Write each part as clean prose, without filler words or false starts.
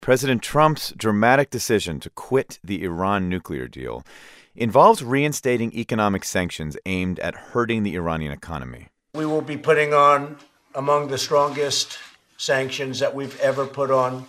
President Trump's dramatic decision to quit the Iran nuclear deal involves reinstating economic sanctions aimed at hurting the Iranian economy. We will be putting on among the strongest sanctions that we've ever put on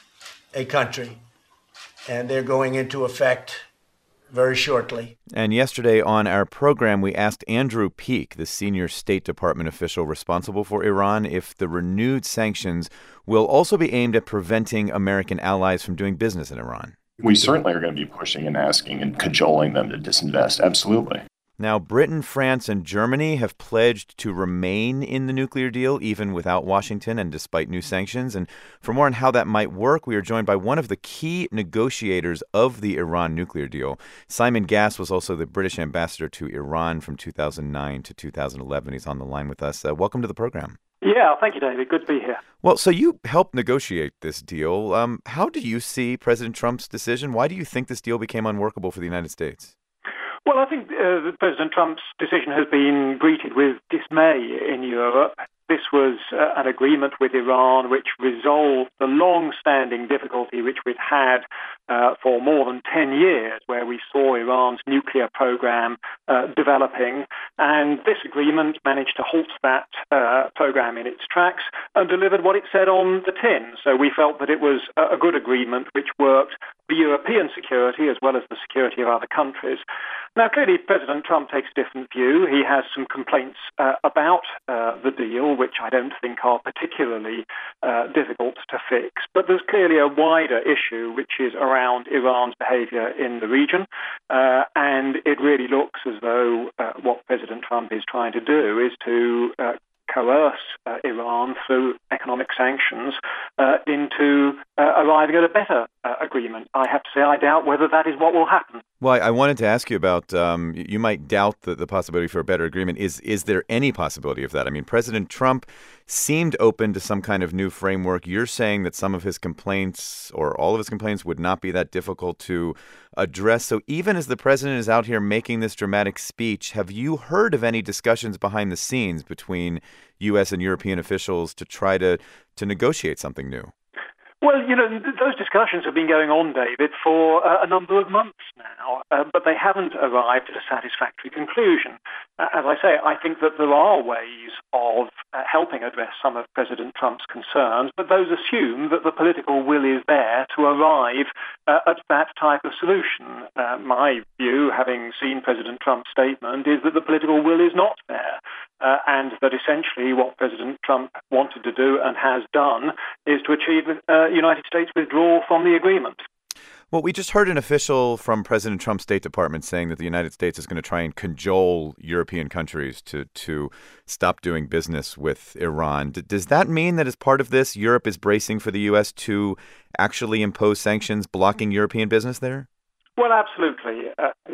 a country, and they're going into effect very shortly. And yesterday on our program, we asked Andrew Peek, the senior State Department official responsible for Iran, if the renewed sanctions will also be aimed at preventing American allies from doing business in Iran. We certainly are going to be pushing and asking and cajoling them to disinvest. Absolutely. Now, Britain, France, and Germany have pledged to remain in the nuclear deal even without Washington and despite new sanctions. And for more on how that might work, we are joined by one of the key negotiators of the Iran nuclear deal. Simon Gass was also the British ambassador to Iran from 2009 to 2011. He's on the line with us. Welcome to the program. Yeah, thank you, David. Good to be here. Well, so you helped negotiate this deal. How do you see President Trump's decision? Why do you think this deal became unworkable for the United States? Well, I think President Trump's decision has been greeted with dismay in Europe. This was an agreement with Iran which resolved the long-standing difficulty which we'd had for more than 10 years, where we saw Iran's nuclear program developing. And this agreement managed to halt that program in its tracks and delivered what it said on the tin. So we felt that it was a good agreement which worked for European security as well as the security of other countries. Now, clearly, President Trump takes a different view. He has some complaints about the deal, which I don't think are particularly difficult to fix. But there's clearly a wider issue, which is around Iran's behavior in the region. And it really looks as though what President Trump is trying to do is to coerce Iran through economic sanctions into arriving at a better agreement. I have to say I doubt whether that is what will happen. Well, I wanted to ask you about, you might doubt the possibility for a better agreement. Is there any possibility of that? I mean, President Trump seemed open to some kind of new framework. You're saying that some of his complaints or all of his complaints would not be that difficult to address. So even as the president is out here making this dramatic speech, have you heard of any discussions behind the scenes between U.S. and European officials to try to negotiate something new? Well, those discussions have been going on, David, for a number of months now, but they haven't arrived at a satisfactory conclusion. As I say, I think that there are ways of helping address some of President Trump's concerns, but those assume that the political will is there to arrive at that type of solution. My view, having seen President Trump's statement, is that the political will is not there. And that essentially what President Trump wanted to do and has done is to achieve United States withdrawal from the agreement. Well, we just heard an official from President Trump's State Department saying that the United States is going to try and cajole European countries to stop doing business with Iran. Does that mean that as part of this, Europe is bracing for the U.S. to actually impose sanctions blocking European business there? Well, absolutely.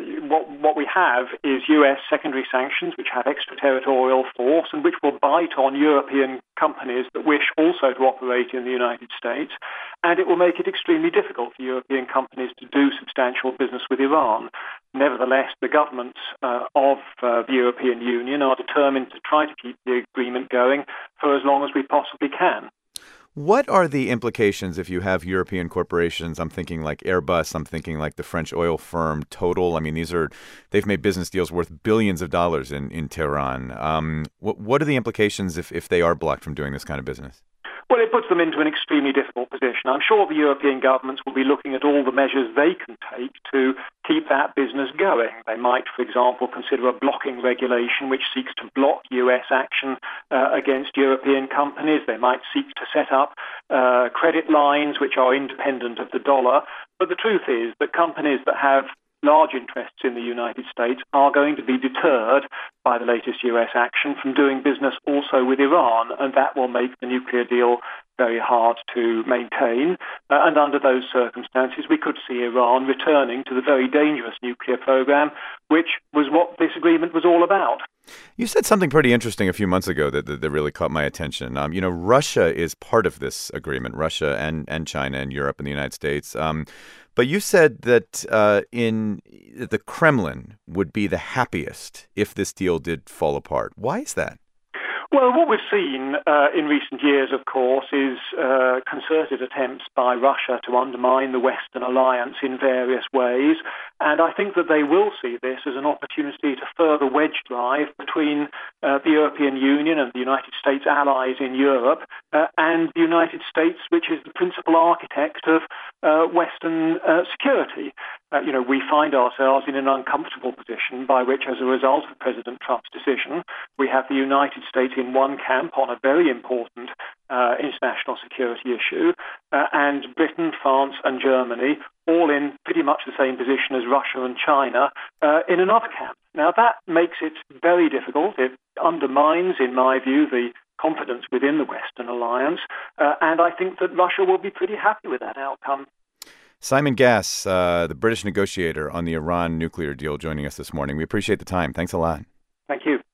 What we have is U.S. secondary sanctions, which have extraterritorial force and which will bite on European companies that wish also to operate in the United States. And it will make it extremely difficult for European companies to do substantial business with Iran. Nevertheless, the governments of the European Union are determined to try to keep the agreement going for as long as we possibly can. What are the implications if you have European corporations? I'm thinking like Airbus. I'm thinking like the French oil firm Total. I mean, they've made business deals worth billions of dollars in Tehran. What are the implications if they are blocked from doing this kind of business? Well, it puts them into an extremely difficult position. I'm sure the European governments will be looking at all the measures they can take to keep that business going. They might, for example, consider a blocking regulation which seeks to block U.S. action against European companies. They might seek to set up credit lines which are independent of the dollar. But the truth is that companies that have large interests in the United States are going to be deterred by the latest U.S. action from doing business also with Iran, and that will make the nuclear deal very hard to maintain. And under those circumstances, we could see Iran returning to the very dangerous nuclear program, which was what this agreement was all about. You said something pretty interesting a few months ago that really caught my attention. Russia is part of this agreement, Russia and China and Europe and the United States. But you said that the Kremlin would be the happiest if this deal did fall apart. Why is that? Well, what we've seen in recent years, of course, is concerted attempts by Russia to undermine the Western alliance in various ways. And I think that they will see this as an opportunity to further wedge drive between the European Union and the United States allies in Europe and the United States, which is the principal architect of Western security. We find ourselves in an uncomfortable position by which, as a result of President Trump's decision, we have the United States in one camp on a very important international security issue, and Britain, France and Germany all in pretty much the same position as Russia and China in another camp. Now, that makes it very difficult. It undermines, in my view, the confidence within the Western alliance, and I think that Russia will be pretty happy with that outcome. Simon Gass, the British negotiator on the Iran nuclear deal, joining us this morning. We appreciate the time. Thanks a lot. Thank you.